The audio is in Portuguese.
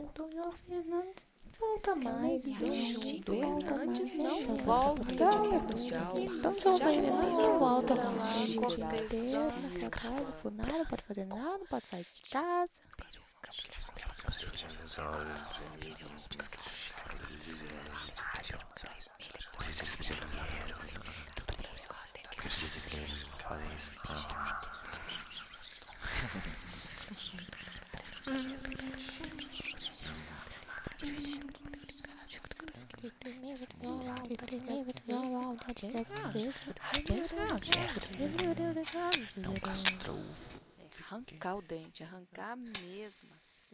João Fernandes volta mais. João Fernandes não volta. Então João Fernandes não volta mais. Escravo, nada, não pode fazer nada, não pode sair de casa. Arrancar o dente, arrancar mesmo assim.